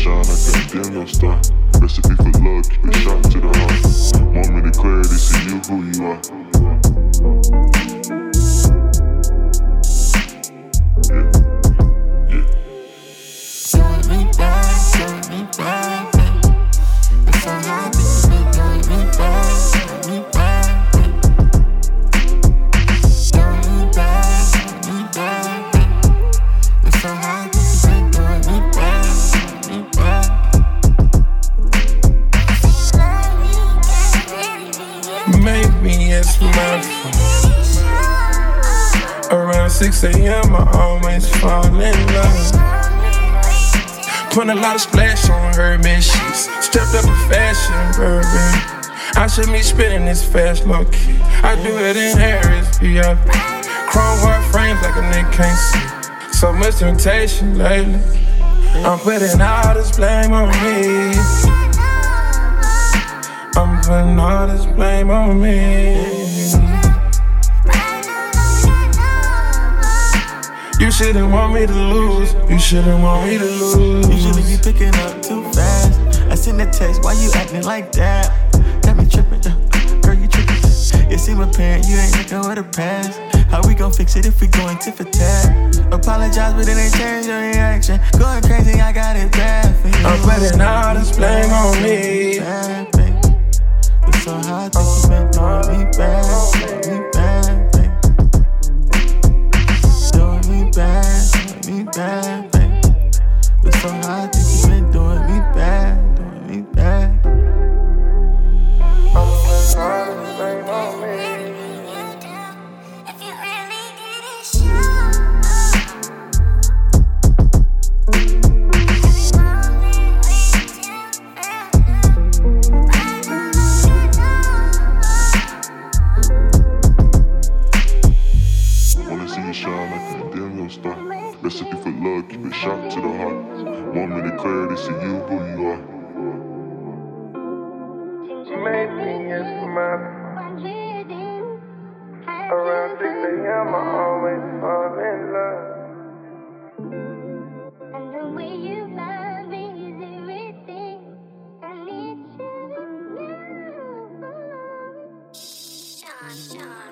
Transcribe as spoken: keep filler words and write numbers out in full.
shine like a dim your star. Recipe for love, keep it sharp to the heart. Moment of clarity, see you who you are. Yeah, yeah. Doing me bad, doing me bad, babe. It's so hard that you've been doing me bad, doing me bad, babe. Doing me bad, doing me bad, babe. It's so hard that you've been doing me bad, doing me bad. Maybe it's my fault. Around six a.m. I always fall in love. Put a lot of splash on her bed sheets. Stepped up in fashion, baby. I should be spinning this fast, low key. I do it in Harris, V I P. Chrome heart frames like a nigga can't see. So much temptation lately. I'm putting all this blame on me. I'm putting all this blame on me. You shouldn't want me to lose. You shouldn't want me to lose. Usually be picking up too fast. I send a text, why you acting like that? Got me tripping, uh, girl, you tripping. You seem apparent, you ain't looking with a past. How we gon' fix it if we going tit for tat? Apologize, but it ain't change your reaction. Going crazy, I got it bad for you. I'm putting all this blame on me. Bad, babe. It's so hard that you been doing me bad, doing me bad, babe. Doing me bad, doing me bad, babe. It's so hard that you been doing me bad, doing me bad. I'm putting all this blame on me. Wanna see you shine like a dim your star. Recipe for love, keep it sharp to the heart. Moment of clarity, see you who you are. Maybe it's my fault. Around six a.m. I always fall in love. And the way you love me is everything I need you now. Sean, Sean.